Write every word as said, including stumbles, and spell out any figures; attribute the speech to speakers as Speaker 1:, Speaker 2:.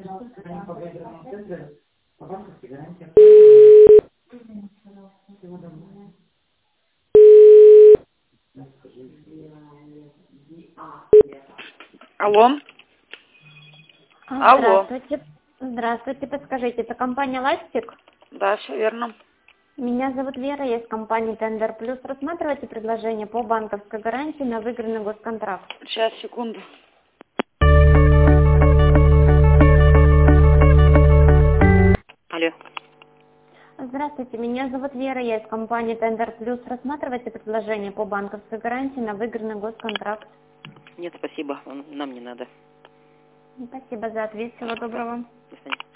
Speaker 1: Алло. Алло.
Speaker 2: Здравствуйте. Здравствуйте, подскажите, это компания Ластик?
Speaker 1: Да, все верно.
Speaker 2: Меня зовут Вера, я из компании Тендер Плюс. Рассматривайте предложение по банковской гарантии на выигранный госконтракт.
Speaker 1: Сейчас, секунду. Алло.
Speaker 2: Здравствуйте, меня зовут Вера, я из компании Тендер Плюс. Рассматривайте предложение по банковской гарантии на выигранный госконтракт.
Speaker 1: Нет, спасибо, нам не надо.
Speaker 2: Спасибо за ответ, всего доброго.
Speaker 1: До свидания.